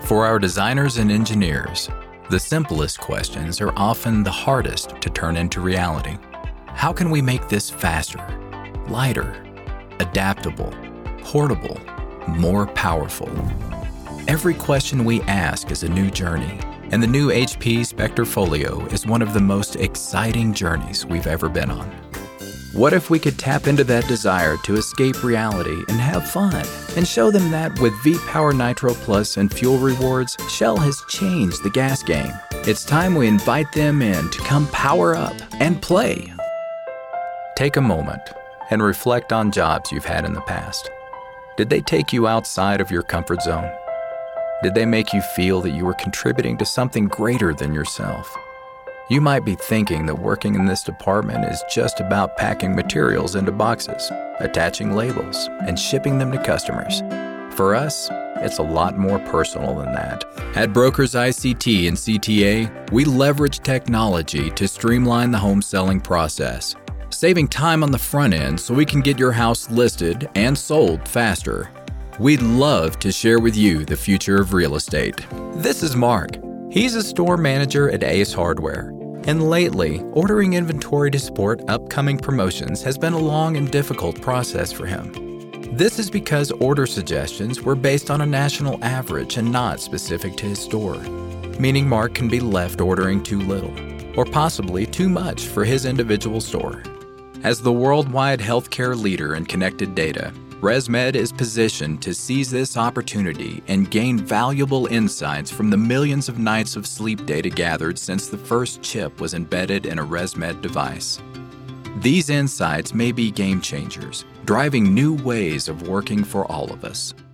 For our designers and engineers, the simplest questions are often the hardest to turn into reality. How can we make this faster, lighter, adaptable, portable, more powerful? Every question we ask is a new journey, and the new HP Spectre Folio is one of the most exciting journeys we've ever been on. What if we could tap into that desire to escape reality and have fun, and show them that with V-Power Nitro Plus and fuel rewards, Shell has changed the gas game. It's time we invite them in to come power up and play. Take a moment and reflect on jobs you've had in the past. Did they take you outside of your comfort zone? Did they make you feel that you were contributing to something greater than yourself? You might be thinking that working in this department is just about packing materials into boxes, attaching labels, and shipping them to customers. For us, it's a lot more personal than that. At Brokers ICT and CTA, we leverage technology to streamline the home selling process, saving time on the front end so we can get your house listed and sold faster. We'd love to share with you the future of real estate. This is Mark. He's a store manager at Ace Hardware. And lately, ordering inventory to support upcoming promotions has been a long and difficult process for him. This is because order suggestions were based on a national average and not specific to his store, meaning Mark can be left ordering too little, or possibly too much for his individual store. As the worldwide healthcare leader in connected data, ResMed is positioned to seize this opportunity and gain valuable insights from the millions of nights of sleep data gathered since the first chip was embedded in a ResMed device. These insights may be game changers, driving new ways of working for all of us.